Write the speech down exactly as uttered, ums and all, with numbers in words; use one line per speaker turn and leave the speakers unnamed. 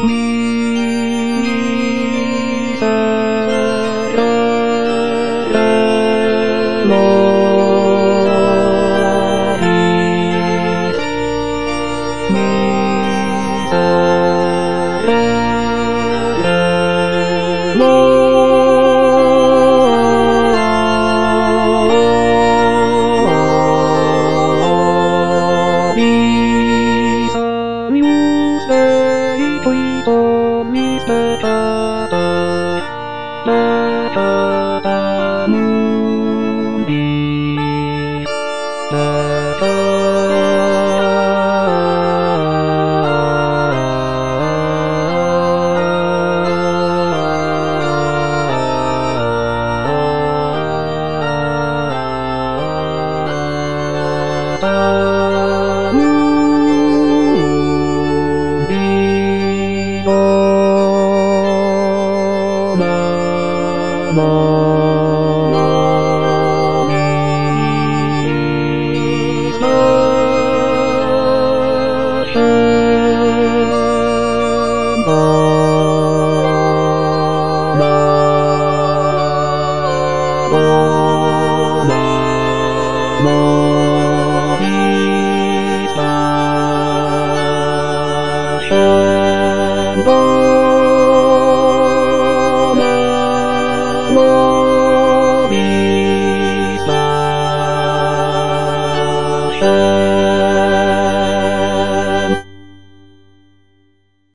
Mi, fa, re, re, mo, mi, mi, fa, re, re, mo, mi, fa, mi, uspe, i, tui, to, mi, fa, fa, fa, fa, fa, fa, mu, mi, fa, fa, fa, mu, mi, do, ma, mo, mi, fa, shem, do, ma, mo, ma, mo, mi, fa, shem, do, ma, mo, mi, fa, shem.